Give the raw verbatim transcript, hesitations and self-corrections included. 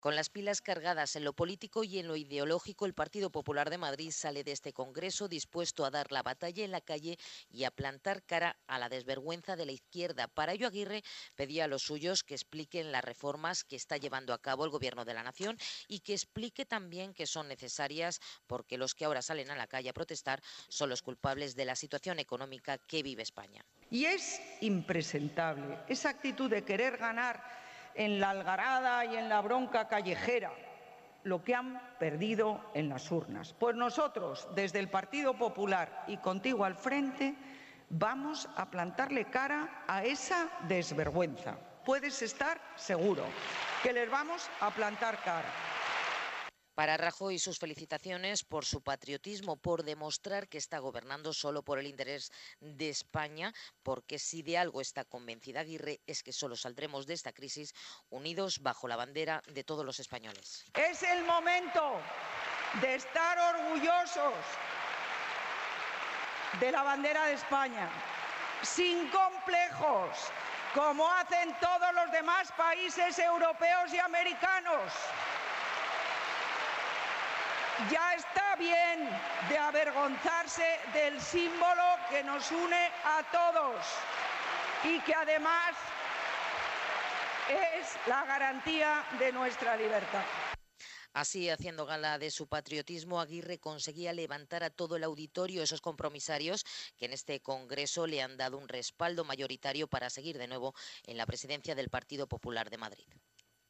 Con las pilas cargadas en lo político y en lo ideológico, el Partido Popular de Madrid sale de este congreso dispuesto a dar la batalla en la calle y a plantar cara a la desvergüenza de la izquierda. Para ello, Aguirre pedía a los suyos que expliquen las reformas que está llevando a cabo el Gobierno de la Nación y que explique también que son necesarias porque los que ahora salen a la calle a protestar son los culpables de la situación económica que vive España. Y es impresentable esa actitud de querer ganar en la algarada y en la bronca callejera lo que han perdido en las urnas. Pues nosotros, desde el Partido Popular y contigo al frente, vamos a plantarle cara a esa desvergüenza. Puedes estar seguro que les vamos a plantar cara. Para Rajoy, sus felicitaciones por su patriotismo, por demostrar que está gobernando solo por el interés de España, porque si de algo está convencida Aguirre es que solo saldremos de esta crisis unidos bajo la bandera de todos los españoles. Es el momento de estar orgullosos de la bandera de España, sin complejos, como hacen todos los demás países europeos y americanos. Ya está bien de avergonzarse del símbolo que nos une a todos y que además es la garantía de nuestra libertad. Así, haciendo gala de su patriotismo, Aguirre conseguía levantar a todo el auditorio, esos compromisarios que en este congreso le han dado un respaldo mayoritario para seguir de nuevo en la presidencia del Partido Popular de Madrid.